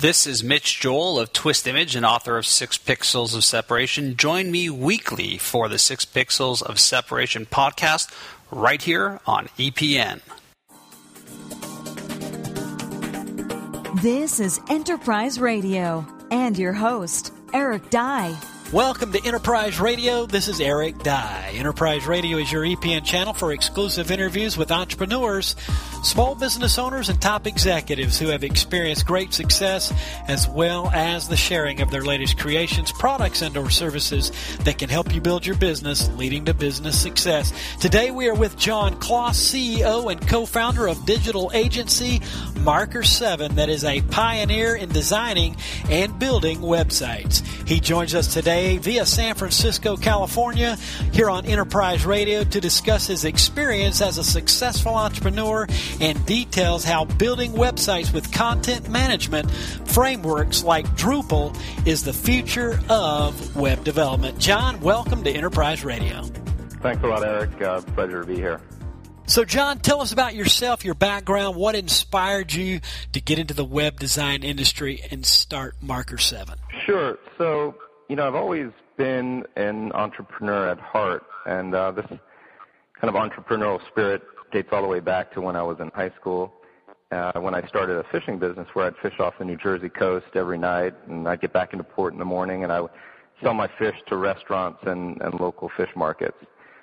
This is Mitch Joel of Twist Image and author of 6 Pixels of Separation. Join me weekly for the 6 Pixels of Separation podcast right here on EPN. This is Enterprise Radio and your host, Eric Dye. Welcome to Enterprise Radio. This is Eric Dye. Enterprise Radio is your EPN channel for exclusive interviews with entrepreneurs, small business owners, and top executives who have experienced great success, as well as the sharing of their latest creations, products, and/or services that can help you build your business, leading to business success. Today we are with John Kloss, CEO and co-founder of digital agency Marker 7, that is a pioneer in designing and building websites. He joins us today via San Francisco, California, here on Enterprise Radio to discuss his experience as a successful entrepreneur and details how building websites with content management frameworks like Drupal is the future of web development. John, welcome to Enterprise Radio. Thanks a lot, Eric. Pleasure to be here. So, John, tell us about yourself, your background, what inspired you to get into the web design industry and start Marker 7? Sure. So, I've always been an entrepreneur at heart, and this kind of entrepreneurial spirit dates all the way back to when I was in high school, when I started a fishing business where I'd fish off the New Jersey coast every night, and I'd get back into port in the morning, and I would sell my fish to restaurants and local fish markets.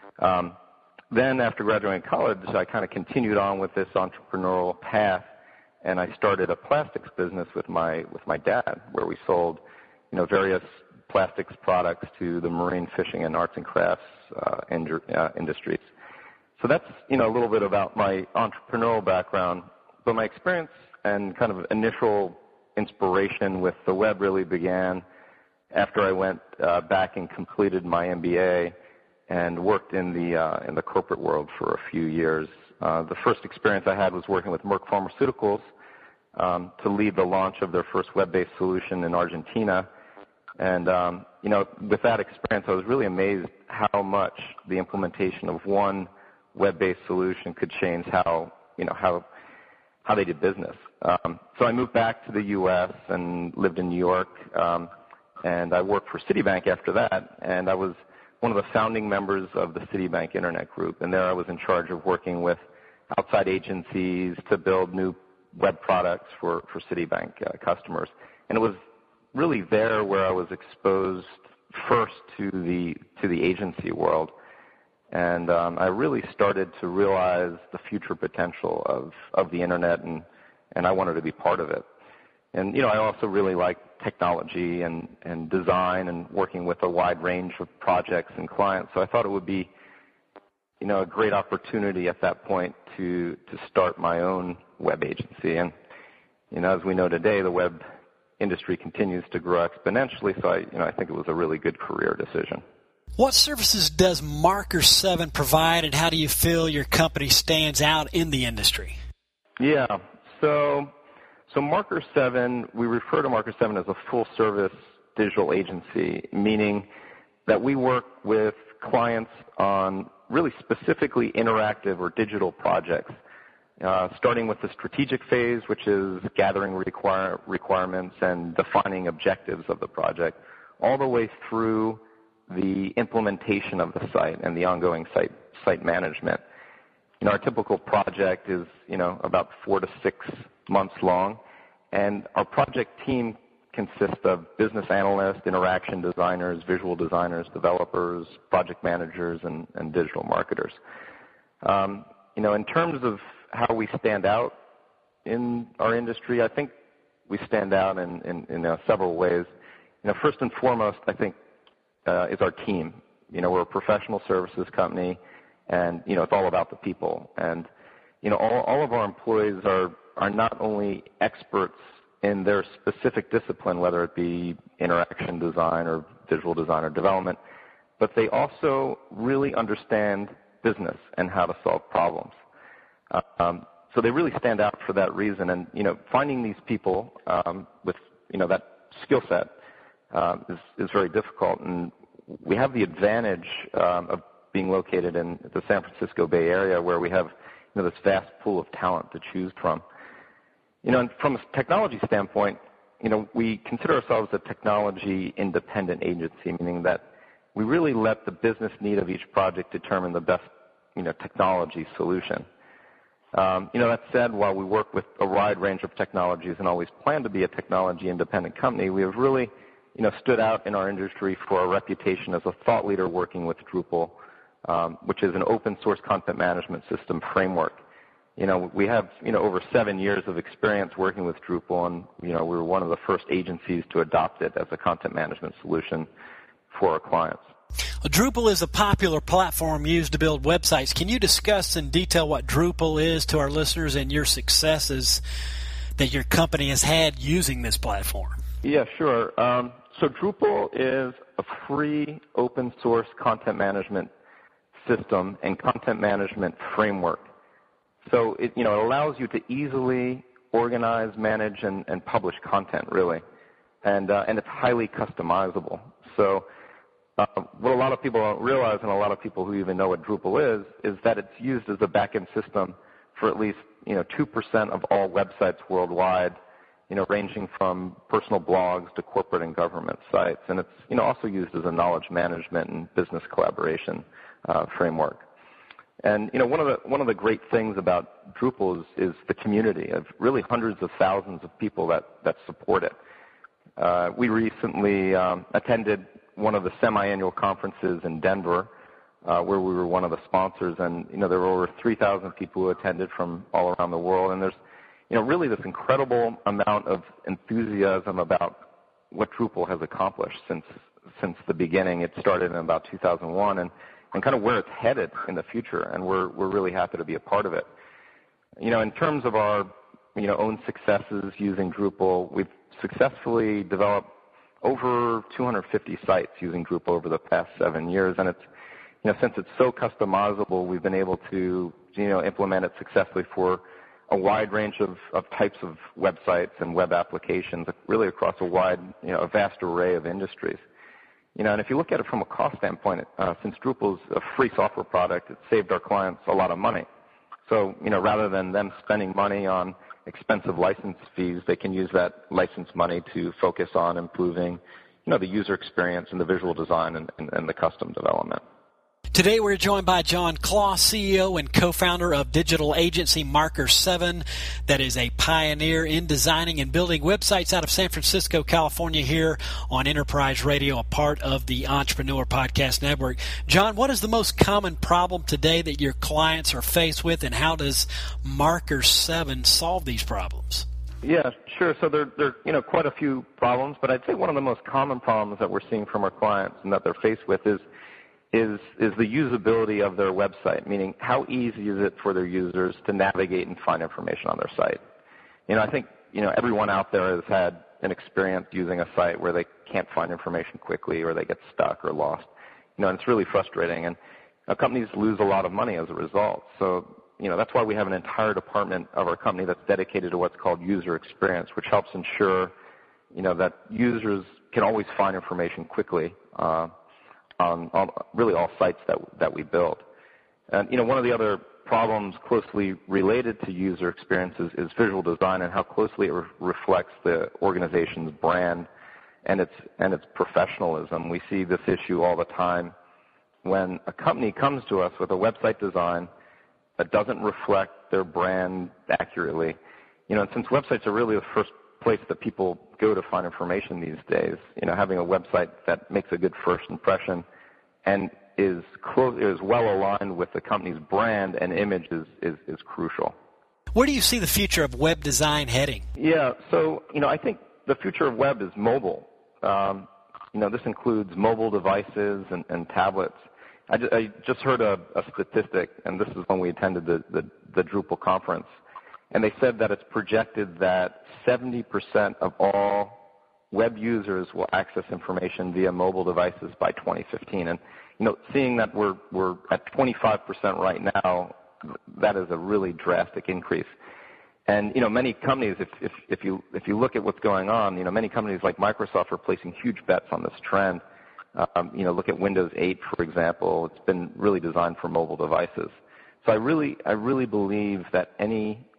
Then after graduating college, I kind of continued on with this entrepreneurial path, and I started a plastics business with my dad, where we sold, various plastics products to the marine fishing and arts and crafts industries. So that's, a little bit about my entrepreneurial background. But my experience and kind of initial inspiration with the web really began after I went back and completed my MBA and worked in the corporate world for a few years. The first experience I had was working with Merck Pharmaceuticals to lead the launch of their first web-based solution in Argentina. And, with that experience, I was really amazed how much the implementation of one web-based solution could change how they did business. So I moved back to the U.S. and lived in New York, and I worked for Citibank after that, and I was one of the founding members of the Citibank Internet Group, and there I was in charge of working with outside agencies to build new web products for Citibank customers. And it was really there where I was exposed first to the agency world, and I really started to realize the future potential of the internet, and I wanted to be part of it. And I also really like technology and design and working with a wide range of projects and clients, so I thought it would be a great opportunity at that point to start my own web agency. And as we know today, the web industry continues to grow exponentially, so I think it was a really good career decision. What services does Marker 7 provide, and how do you feel your company stands out in the industry? Yeah, so Marker 7, we refer to Marker 7 as a full-service digital agency, meaning that we work with clients on really specifically interactive or digital projects, starting with the strategic phase, which is gathering requirements and defining objectives of the project, all the way through the implementation of the site and the ongoing site management. Our typical project is, about 4 to 6 months long, and our project team consists of business analysts, interaction designers, visual designers, developers, project managers, and digital marketers. In terms of how we stand out in our industry, I think we stand out in several ways. First and foremost, I think, is our team. We're a professional services company, and, it's all about the people. And, all of our employees are not only experts in their specific discipline, whether it be interaction design or visual design or development, but they also really understand business and how to solve problems. So they really stand out for that reason. And, finding these people with, that skill set is very difficult. And we have the advantage of being located in the San Francisco Bay Area, where we have this vast pool of talent to choose from. And from a technology standpoint, we consider ourselves a technology-independent agency, meaning that we really let the business need of each project determine the best, technology solution. That said, while we work with a wide range of technologies and always plan to be a technology-independent company, we have really, stood out in our industry for our reputation as a thought leader working with Drupal, which is an open-source content management system framework. We have, over 7 years of experience working with Drupal, and, we were one of the first agencies to adopt it as a content management solution for our clients. Well, Drupal is a popular platform used to build websites. Can you discuss in detail what Drupal is to our listeners and your successes that your company has had using this platform? Yeah, sure. So Drupal is a free open-source content management system and content management framework. So it allows you to easily organize, manage, and publish content, really, and it's highly customizable. So what a lot of people don't realize, and a lot of people who even know what Drupal is that it's used as a back-end system for at least 2% of all websites worldwide, ranging from personal blogs to corporate and government sites, and it's also used as a knowledge management and business collaboration framework. And one of the great things about Drupal is the community of really hundreds of thousands of people that support it. We recently attended one of the semi-annual conferences in Denver, where we were one of the sponsors, and there were over 3,000 people who attended from all around the world, and there's really this incredible amount of enthusiasm about what Drupal has accomplished since the beginning. It started in about 2001, and kind of where it's headed in the future, and we're really happy to be a part of it. In terms of our own successes using Drupal, we've successfully developed over 250 sites using Drupal over the past 7 years, and it's since it's so customizable, we've been able to implement it successfully for a wide range of types of websites and web applications, really across a vast array of industries. And if you look at it from a cost standpoint, since Drupal is a free software product, it saved our clients a lot of money. So, rather than them spending money on expensive license fees, they can use that license money to focus on improving, the user experience and the visual design and the custom development. Today we're joined by John Closs, CEO and co-founder of digital agency Marker 7, that is a pioneer in designing and building websites out of San Francisco, California, here on Enterprise Radio, a part of the Entrepreneur Podcast Network. John, what is the most common problem today that your clients are faced with, and how does Marker 7 solve these problems? Yeah, sure. So there are quite a few problems, but I'd say one of the most common problems that we're seeing from our clients and that they're faced with is the usability of their website, meaning how easy is it for their users to navigate and find information on their site. I think everyone out there has had an experience using a site where they can't find information quickly, or they get stuck or lost. And it's really frustrating, and companies lose a lot of money as a result. So that's why we have an entire department of our company that's dedicated to what's called user experience, which helps ensure that users can always find information quickly on really all sites that we build. And one of the other problems closely related to user experiences is visual design and how closely it reflects the organization's brand and its professionalism. We see this issue all the time when a company comes to us with a website design that doesn't reflect their brand accurately. And since websites are really the first place that people go to find information these days, having a website that makes a good first impression and is well aligned with the company's brand and image is crucial. Where do you see the future of web design heading? Yeah, so I think the future of web is mobile. This includes mobile devices and tablets. I just heard a statistic, and this is when we attended the Drupal conference, and they said that it's projected that 70% of all web users will access information via mobile devices by 2015. And seeing that we're at 25% right now, that is a really drastic increase. And many companies, if you look at what's going on, many companies like Microsoft are placing huge bets on this trend. Look at Windows 8, for example. It's been really designed for mobile devices. So I really believe that any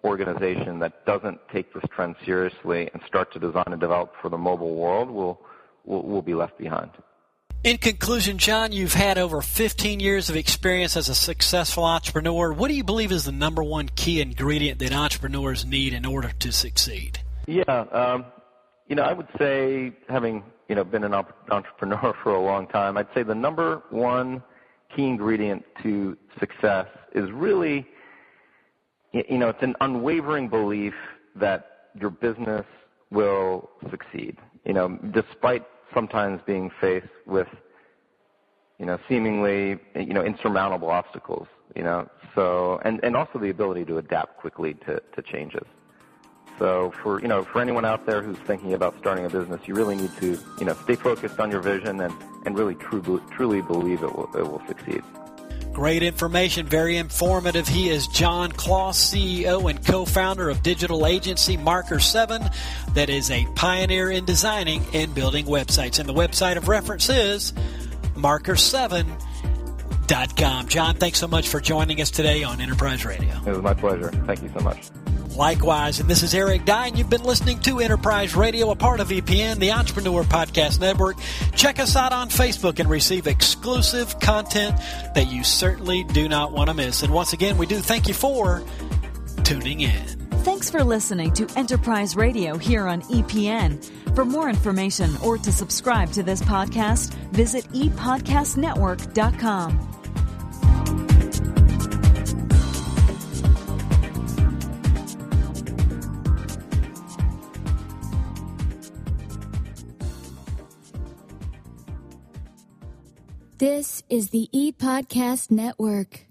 organization that doesn't take this trend seriously and start to design and develop for the mobile world will be left behind. In conclusion, John, you've had over 15 years of experience as a successful entrepreneur. What do you believe is the number one key ingredient that entrepreneurs need in order to succeed? Yeah, I would say, having been an entrepreneur for a long time, I'd say the number one key ingredient to success is really, it's an unwavering belief that your business will succeed. Despite sometimes being faced with, seemingly, insurmountable obstacles. So and also the ability to adapt quickly to changes. So for anyone out there who's thinking about starting a business, you really need to, stay focused on your vision and really truly believe it will succeed. Great information, very informative. He is John Closs, CEO and co-founder of digital agency Marker 7, that is a pioneer in designing and building websites. And the website of reference is marker7.com. John, thanks so much for joining us today on Enterprise Radio. It was my pleasure. Thank you so much. Likewise, and this is Eric Dye, and you've been listening to Enterprise Radio, a part of EPN, the Entrepreneur Podcast Network. Check us out on Facebook and receive exclusive content that you certainly do not want to miss. And once again, we do thank you for tuning in. Thanks for listening to Enterprise Radio here on EPN. For more information or to subscribe to this podcast, visit epodcastnetwork.com. This is the ePodcast Network.